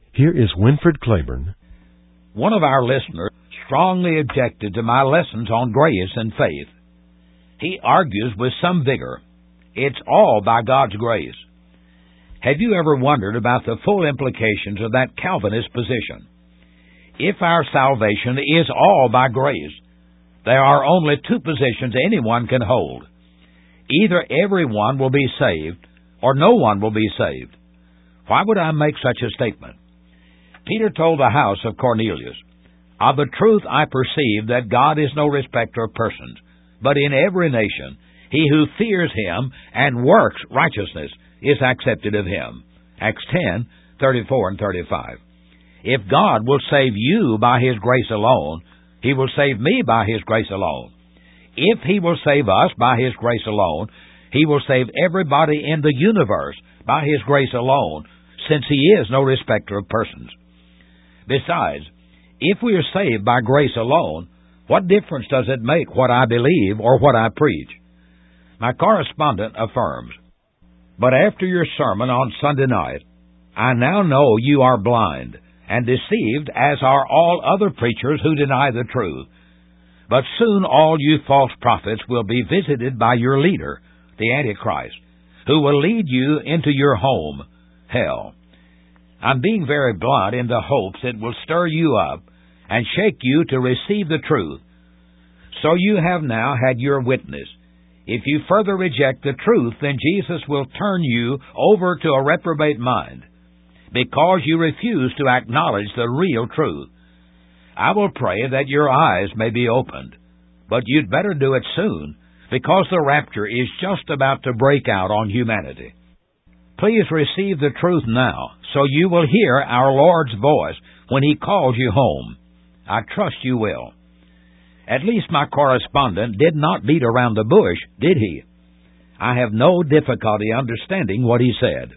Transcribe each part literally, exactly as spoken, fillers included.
Here is Winfred Claiborne. One of our listeners strongly objected to my lessons on grace and faith. He argues with some vigor, it's all by God's grace. Have you ever wondered about the full implications of that Calvinist position? If our salvation is all by grace, there are only two positions anyone can hold. Either everyone will be saved, or no one will be saved. Why would I make such a statement? Peter told the house of Cornelius, "Of a truth I perceive that God is no respecter of persons, but in every nation he who fears him and works righteousness is accepted of him." Acts ten, thirty-four and thirty-five. If God will save you by His grace alone, He will save me by His grace alone. If He will save us by His grace alone, He will save everybody in the universe by His grace alone, since He is no respecter of persons. Besides, if we are saved by grace alone, what difference does it make what I believe or what I preach? My correspondent affirms, "But after your sermon on Sunday night, I now know you are blind and deceived, as are all other preachers who deny the truth. But soon all you false prophets will be visited by your leader, the Antichrist, who will lead you into your home, hell." I'm being very blunt in the hopes it will stir you up and shake you to receive the truth. So you have now had your witness. If you further reject the truth, then Jesus will turn you over to a reprobate mind, because you refuse to acknowledge the real truth. I will pray that your eyes may be opened, but you'd better do it soon, because the rapture is just about to break out on humanity. Please receive the truth now, so you will hear our Lord's voice when He calls you home. I trust you will. At least my correspondent did not beat around the bush, did he? I have no difficulty understanding what he said.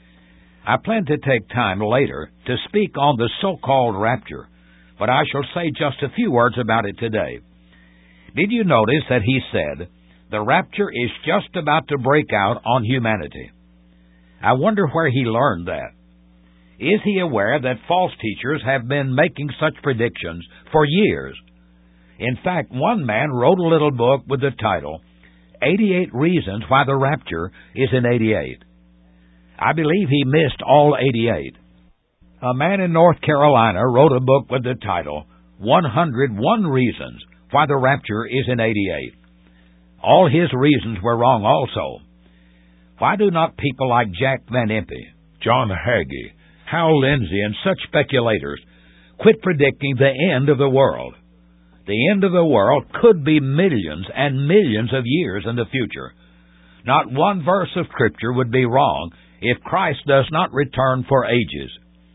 I plan to take time later to speak on the so-called rapture, but I shall say just a few words about it today. Did you notice that he said, the rapture is just about to break out on humanity? I wonder where he learned that. Is he aware that false teachers have been making such predictions for years? In fact, one man wrote a little book with the title, eighty-eight Reasons Why the Rapture is in eighty-eight. I believe he missed all eighty-eight. A man in North Carolina wrote a book with the title, one hundred one Reasons Why the Rapture is in eighty-eight. All his reasons were wrong also. Why do not people like Jack Van Impe, John Hagee, Hal Lindsey, and such speculators quit predicting the end of the world? The end of the world could be millions and millions of years in the future. Not one verse of Scripture would be wrong if Christ does not return for ages.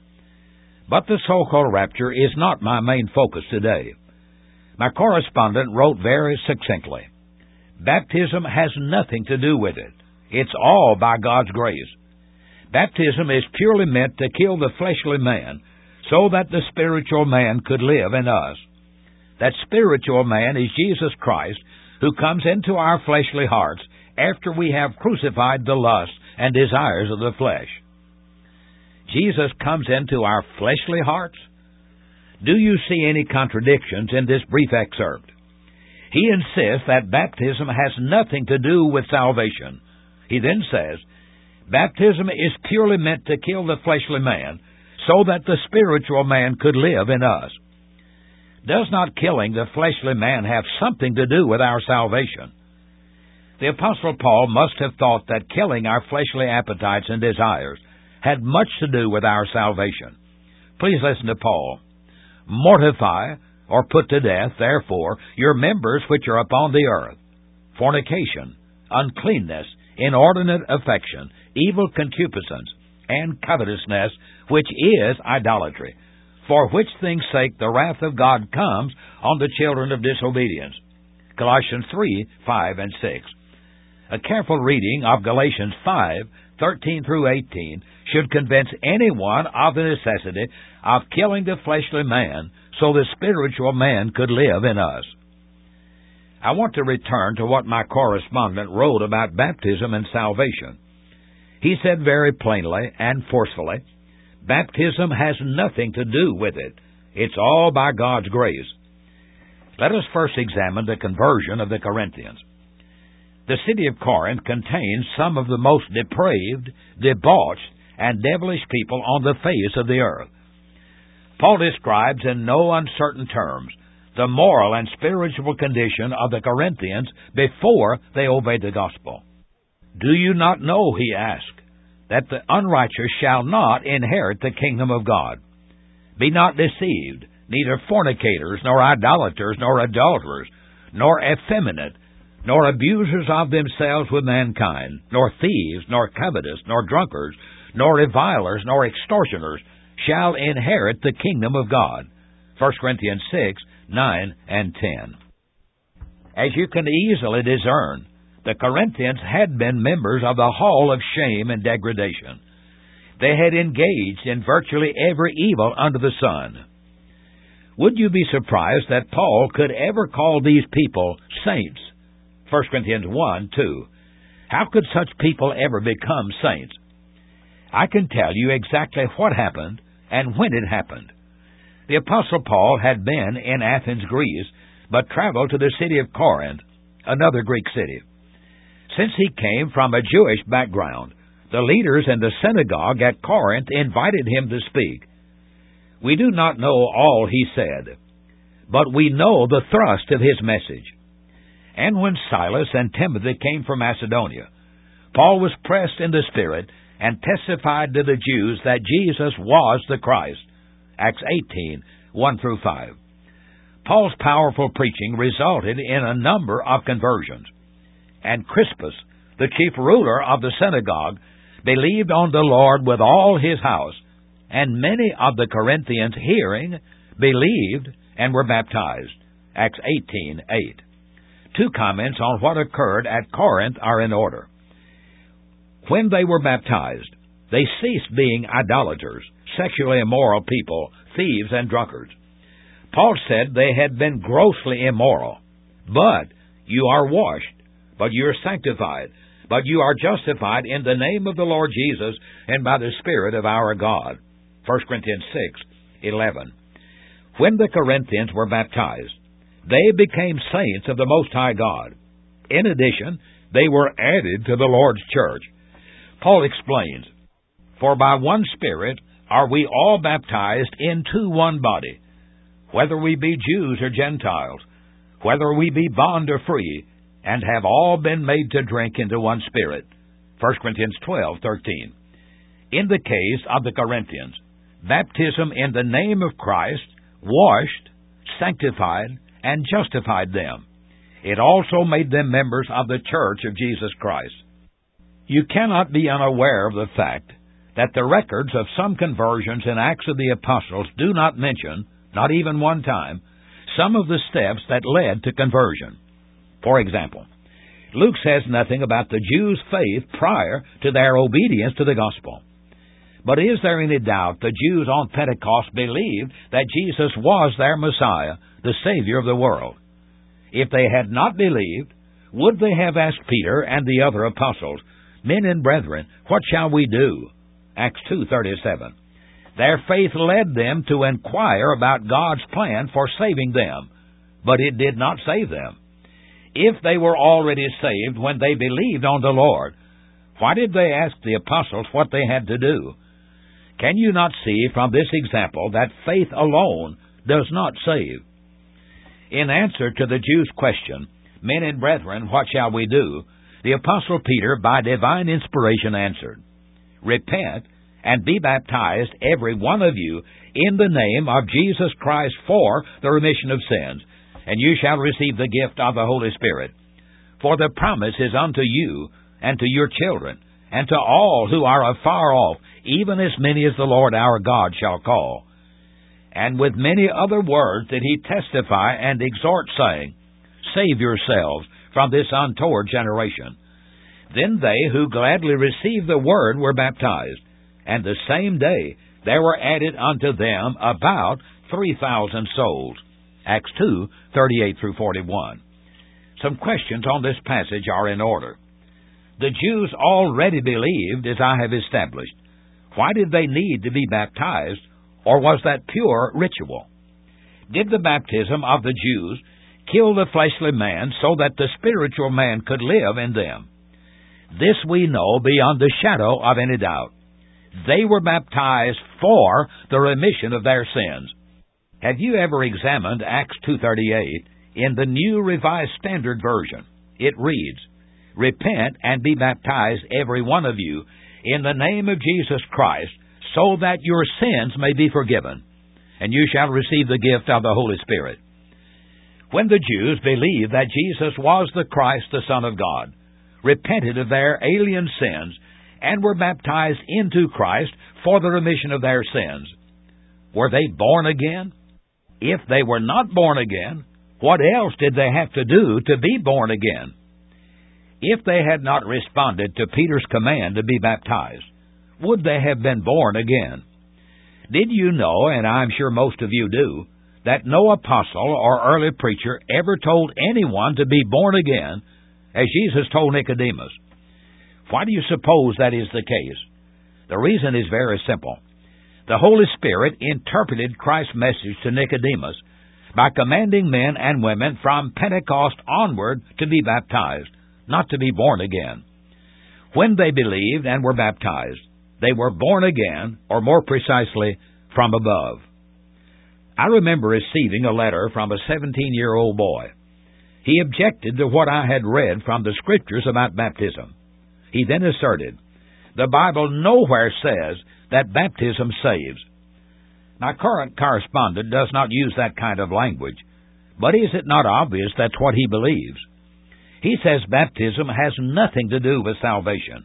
But the so-called rapture is not my main focus today. My correspondent wrote very succinctly, baptism has nothing to do with it. It's all by God's grace. Baptism is purely meant to kill the fleshly man so that the spiritual man could live in us. That spiritual man is Jesus Christ, who comes into our fleshly hearts after we have crucified the lusts and desires of the flesh. Jesus comes into our fleshly hearts? Do you see any contradictions in this brief excerpt? He insists that baptism has nothing to do with salvation. He then says, baptism is purely meant to kill the fleshly man so that the spiritual man could live in us. Does not killing the fleshly man have something to do with our salvation? The Apostle Paul must have thought that killing our fleshly appetites and desires had much to do with our salvation. Please listen to Paul. Mortify, or put to death, therefore, your members which are upon the earth, fornication, uncleanness, inordinate affection, evil concupiscence, and covetousness, which is idolatry, for which things' sake the wrath of God comes on the children of disobedience. Colossians three, five, and six. A careful reading of Galatians five, thirteen through eighteen should convince anyone of the necessity of killing the fleshly man so the spiritual man could live in us. I want to return to what my correspondent wrote about baptism and salvation. He said very plainly and forcefully, Baptism has nothing to do with it. It's all by God's grace. Let us first examine the conversion of the Corinthians. The city of Corinth contains some of the most depraved, debauched, and devilish people on the face of the earth. Paul describes in no uncertain terms the moral and spiritual condition of the Corinthians before they obeyed the gospel. Do you not know, he asked, that the unrighteous shall not inherit the kingdom of God? Be not deceived, neither fornicators, nor idolaters, nor adulterers, nor effeminate, nor abusers of themselves with mankind, nor thieves, nor covetous, nor drunkards, nor revilers, nor extortioners, shall inherit the kingdom of God. First Corinthians six, nine, and ten. As you can easily discern, the Corinthians had been members of the hall of shame and degradation. They had engaged in virtually every evil under the sun. Would you be surprised that Paul could ever call these people saints? First Corinthians one, two. How could such people ever become saints? I can tell you exactly what happened and when it happened. The Apostle Paul had been in Athens, Greece, but traveled to the city of Corinth, another Greek city. Since he came from a Jewish background, the leaders in the synagogue at Corinth invited him to speak. We do not know all he said, but we know the thrust of his message. And when Silas and Timothy came from Macedonia, Paul was pressed in the Spirit and testified to the Jews that Jesus was the Christ. Acts eighteen, one through five. Paul's powerful preaching resulted in a number of conversions, and Crispus, the chief ruler of the synagogue, believed on the Lord with all his house, and many of the Corinthians, hearing, believed and were baptized. Acts eighteen, eight. Two comments on what occurred at Corinth are in order. When they were baptized, they ceased being idolaters, sexually immoral people, thieves, and drunkards. Paul said they had been grossly immoral. But you are washed, but you are sanctified, but you are justified in the name of the Lord Jesus and by the Spirit of our God. First Corinthians six, eleven. When the Corinthians were baptized, they became saints of the Most High God. In addition, they were added to the Lord's church. Paul explains, For by one Spirit are we all baptized into one body, whether we be Jews or Gentiles, whether we be bond or free, and have all been made to drink into one Spirit. First Corinthians twelve, thirteen. In the case of the Corinthians, baptism in the name of Christ washed, sanctified, and justified them. It also made them members of the Church of Jesus Christ. You cannot be unaware of the fact that the records of some conversions in Acts of the Apostles do not mention, not even one time, some of the steps that led to conversion. For example, Luke says nothing about the Jews' faith prior to their obedience to the gospel. But is there any doubt the Jews on Pentecost believed that Jesus was their Messiah, the Savior of the world? If they had not believed, would they have asked Peter and the other apostles, Men and brethren, what shall we do? Acts two thirty-seven. Their faith led them to inquire about God's plan for saving them, but it did not save them. If they were already saved when they believed on the Lord, why did they ask the apostles what they had to do? Can you not see from this example that faith alone does not save? In answer to the Jews' question, Men and brethren, what shall we do? The Apostle Peter, by divine inspiration, answered, Repent and be baptized, every one of you, in the name of Jesus Christ for the remission of sins, and you shall receive the gift of the Holy Spirit. For the promise is unto you and to your children, and to all who are afar off, even as many as the Lord our God shall call. And with many other words did he testify and exhort, saying, Save yourselves from this untoward generation. Then they who gladly received the word were baptized, and the same day there were added unto them about three thousand souls. Acts two, thirty-eight through forty-one. Some questions on this passage are in order. The Jews already believed, as I have established. Why did they need to be baptized, or was that pure ritual? Did the baptism of the Jews kill the fleshly man so that the spiritual man could live in them? This we know beyond the shadow of any doubt. They were baptized for the remission of their sins. Have you ever examined Acts two thirty-eight in the New Revised Standard Version? It reads, "Repent and be baptized, every one of you, in the name of Jesus Christ, so that your sins may be forgiven, and you shall receive the gift of the Holy Spirit." When the Jews believed that Jesus was the Christ, the Son of God, repented of their alien sins, and were baptized into Christ for the remission of their sins, were they born again? If they were not born again, what else did they have to do to be born again? If they had not responded to Peter's command to be baptized, would they have been born again? Did you know, and I'm sure most of you do, that no apostle or early preacher ever told anyone to be born again, as Jesus told Nicodemus? Why do you suppose that is the case? The reason is very simple. The Holy Spirit interpreted Christ's message to Nicodemus by commanding men and women from Pentecost onward to be baptized, not to be born again. When they believed and were baptized, they were born again, or more precisely, from above. I remember receiving a letter from a seventeen-year-old boy. He objected to what I had read from the Scriptures about baptism. He then asserted, "The Bible nowhere says that baptism saves." My current correspondent does not use that kind of language, but is it not obvious that's what he believes? He says baptism has nothing to do with salvation.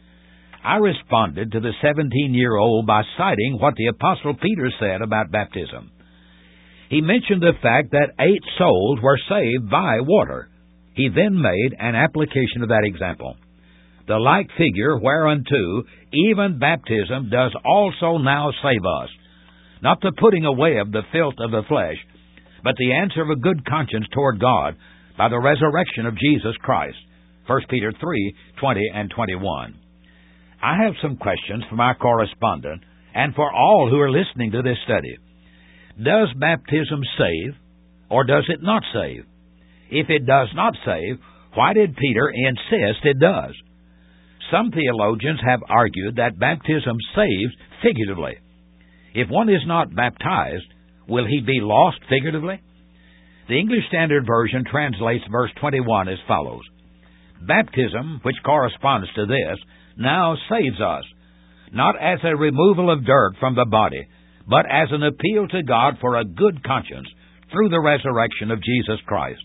I responded to the seventeen-year-old by citing what the Apostle Peter said about baptism. He mentioned the fact that eight souls were saved by water. He then made an application of that example. "The like figure whereunto even baptism does also now save us, not the putting away of the filth of the flesh, but the answer of a good conscience toward God by the resurrection of Jesus Christ." First Peter three, twenty and twenty-one. I have some questions for my correspondent and for all who are listening to this study. Does baptism save, or does it not save? If it does not save, why did Peter insist it does? Some theologians have argued that baptism saves figuratively. If one is not baptized, will he be lost figuratively? The English Standard Version translates verse twenty-one as follows: "Baptism, which corresponds to this, now saves us, not as a removal of dirt from the body, but as an appeal to God for a good conscience through the resurrection of Jesus Christ."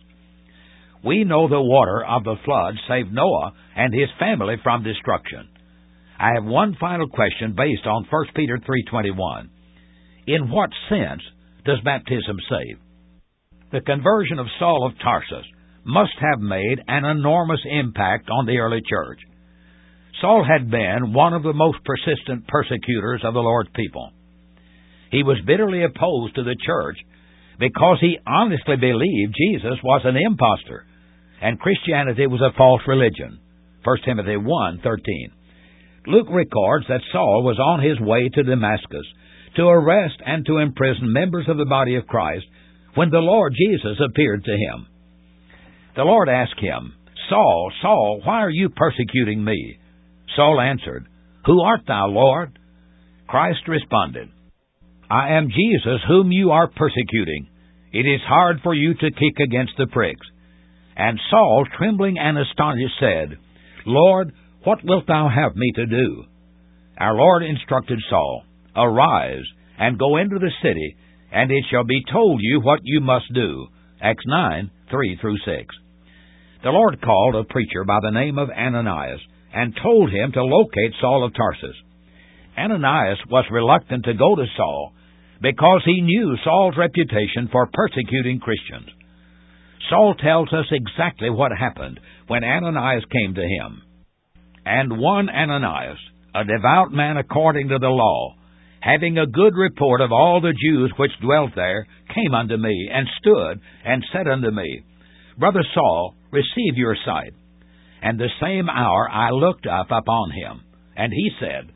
We know the water of the flood saved Noah and his family from destruction. I have one final question based on First Peter three twenty-one. In what sense does baptism save? The conversion of Saul of Tarsus must have made an enormous impact on the early church. Saul had been one of the most persistent persecutors of the Lord's people. He was bitterly opposed to the church because he honestly believed Jesus was an impostor and Christianity was a false religion. First Timothy one thirteen. Luke records that Saul was on his way to Damascus to arrest and to imprison members of the body of Christ when the Lord Jesus appeared to him. The Lord asked him, "Saul, Saul, why are you persecuting me?" Saul answered, "Who art thou, Lord?" Christ responded, "I am Jesus whom you are persecuting. It is hard for you to kick against the pricks." And Saul, trembling and astonished, said, "Lord, what wilt thou have me to do?" Our Lord instructed Saul, "Arise, and go into the city, and it shall be told you what you must do." Acts nine, three through six. The Lord called a preacher by the name of Ananias and told him to locate Saul of Tarsus. Ananias was reluctant to go to Saul because he knew Saul's reputation for persecuting Christians. Saul tells us exactly what happened when Ananias came to him. "And one Ananias, a devout man according to the law, having a good report of all the Jews which dwelt there, came unto me, and stood, and said unto me, Brother Saul, receive your sight. And the same hour I looked up upon him. And he said,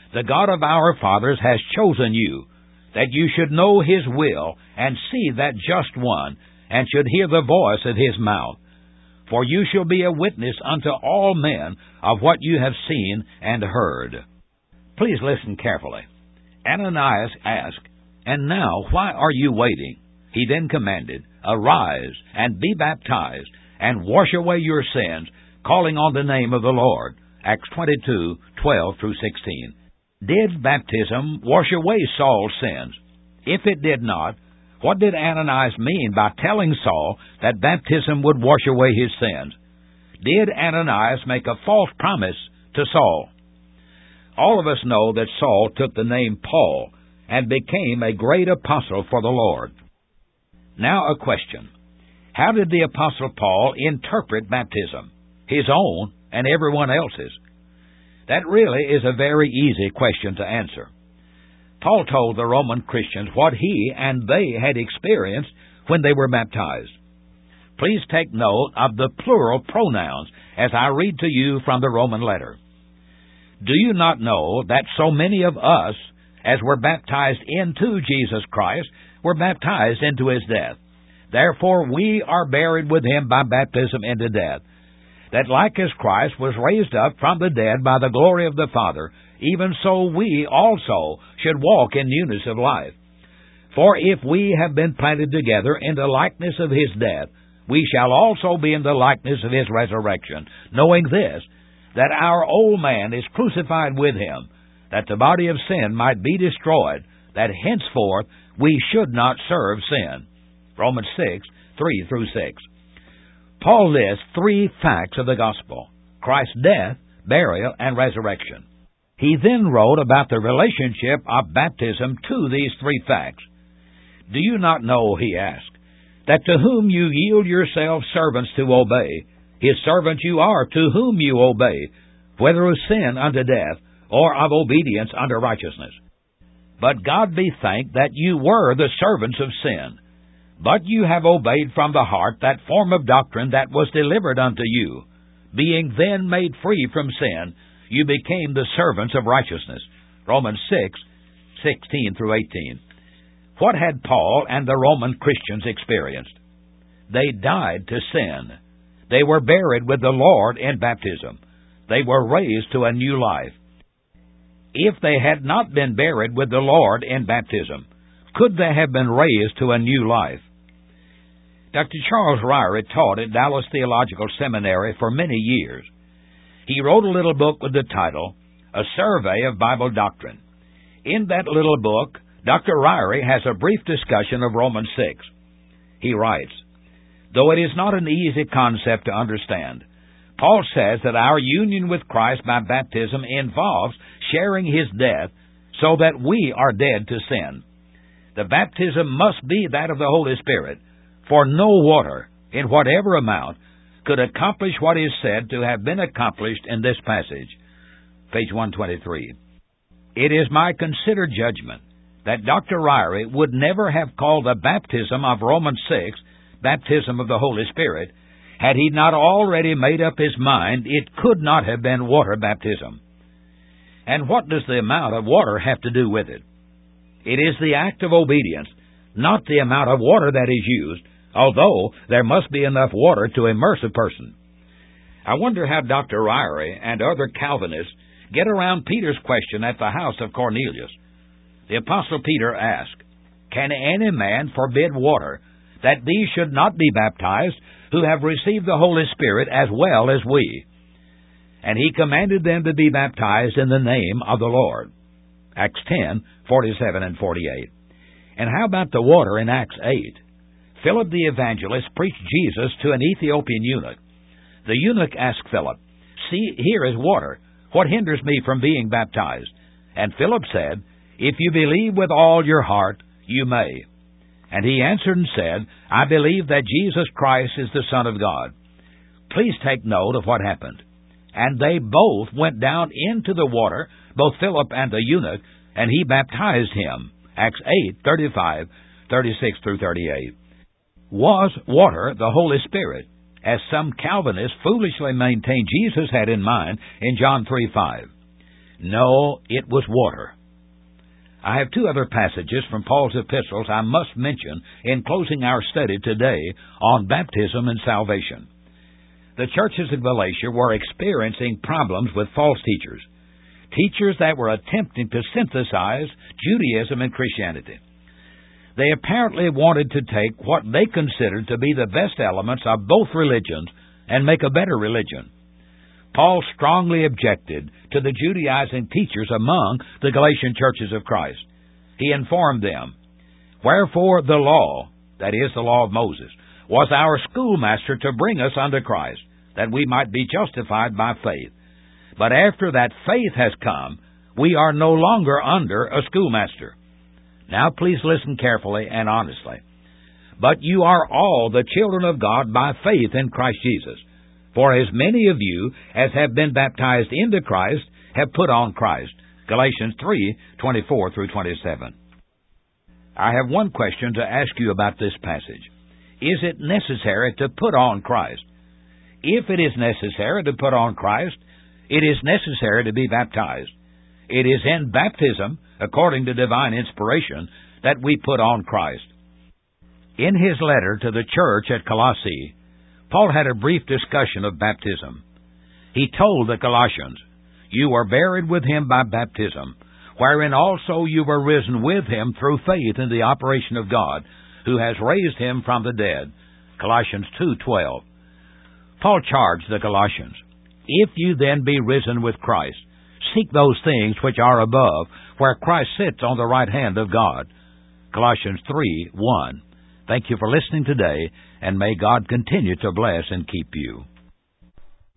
The God of our fathers has chosen you, that you should know His will, and see that Just One, and should hear the voice of His mouth. For you shall be a witness unto all men of what you have seen and heard. Please listen carefully. Ananias asked, And now why are you waiting? He then commanded, Arise, and be baptized, and wash away your sins, calling on the name of the Lord. Acts twenty-two, twelve through sixteen. Did baptism wash away Saul's sins? If it did not, what did Ananias mean by telling Saul that baptism would wash away his sins? Did Ananias make a false promise to Saul? All of us know that Saul took the name Paul and became a great apostle for the Lord. Now a question. How did the Apostle Paul interpret baptism, his own and everyone else's? That really is a very easy question to answer. Paul told the Roman Christians what he and they had experienced when they were baptized. Please take note of the plural pronouns as I read to you from the Roman letter. Do you not know that so many of us, as were baptized into Jesus Christ, were baptized into His death? Therefore we are buried with Him by baptism into death, that like as Christ was raised up from the dead by the glory of the Father, even so we also should walk in newness of life. For if we have been planted together in the likeness of His death, we shall also be in the likeness of His resurrection, knowing this, that our old man is crucified with Him, that the body of sin might be destroyed, that henceforth we should not serve sin. Romans six, three through six. Paul lists three facts of the gospel: Christ's death, burial, and resurrection. He then wrote about the relationship of baptism to these three facts. Do you not know, he asked, that to whom you yield yourselves servants to obey, His servants you are to whom you obey, whether of sin unto death, or of obedience unto righteousness? But God be thanked that you were the servants of sin, but you have obeyed from the heart that form of doctrine that was delivered unto you. Being then made free from sin, you became the servants of righteousness. Romans six, sixteen through eighteen. What had Paul and the Roman Christians experienced? They died to sin. They were buried with the Lord in baptism. They were raised to a new life. If they had not been buried with the Lord in baptism, could they have been raised to a new life? Doctor Charles Ryrie taught at Dallas Theological Seminary for many years. He wrote a little book with the title, A Survey of Bible Doctrine. In that little book, Doctor Ryrie has a brief discussion of Romans six. He writes, Though it is not an easy concept to understand, Paul says that our union with Christ by baptism involves sharing His death so that we are dead to sin. The baptism must be that of the Holy Spirit, for no water, in whatever amount, could accomplish what is said to have been accomplished in this passage. Page one twenty-three. It is my considered judgment that Doctor Ryrie would never have called the baptism of Romans six baptism of the Holy Spirit had he not already made up his mind it could not have been water baptism. And what does the amount of water have to do with it? It is the act of obedience, not the amount of water that is used, although there must be enough water to immerse a person. I wonder how Doctor Ryrie and other Calvinists get around Peter's question at the house of Cornelius. The Apostle Peter asked, Can any man forbid water, that these should not be baptized, who have received the Holy Spirit as well as we? And he commanded them to be baptized in the name of the Lord. Acts ten, forty-seven and forty-eight. And how about the water in Acts eight? Philip the evangelist preached Jesus to an Ethiopian eunuch. The eunuch asked Philip, See, here is water. What hinders me from being baptized? And Philip said, If you believe with all your heart, you may. And he answered and said, I believe that Jesus Christ is the Son of God. Please take note of what happened. And they both went down into the water, both Philip and the eunuch, and he baptized him. Acts eight, thirty-five, thirty-six through thirty-eight. Was water the Holy Spirit, as some Calvinists foolishly maintain Jesus had in mind in John three five? No, it was water. I have two other passages from Paul's epistles I must mention in closing our study today on baptism and salvation. The churches of Galatia were experiencing problems with false teachers, teachers that were attempting to synthesize Judaism and Christianity. They apparently wanted to take what they considered to be the best elements of both religions and make a better religion. Paul strongly objected to the Judaizing teachers among the Galatian churches of Christ. He informed them, "Wherefore the law," that is, the law of Moses, "was our schoolmaster to bring us unto Christ, that we might be justified by faith. But after that faith has come, we are no longer under a schoolmaster." Now please listen carefully and honestly. "But you are all the children of God by faith in Christ Jesus. For as many of you as have been baptized into Christ have put on Christ." Galatians three, twenty-four through twenty-seven. I have one question to ask you about this passage. Is it necessary to put on Christ? If it is necessary to put on Christ, it is necessary to be baptized. It is in baptism, according to divine inspiration, that we put on Christ. In his letter to the church at Colossae, Paul had a brief discussion of baptism. He told the Colossians, "You were buried with him by baptism, wherein also you were risen with him through faith in the operation of God, who has raised him from the dead." Colossians two twelve. Paul charged the Colossians, "If you then be risen with Christ, seek those things which are above, where Christ sits on the right hand of God." Colossians three one. Thank you for listening today, and may God continue to bless and keep you.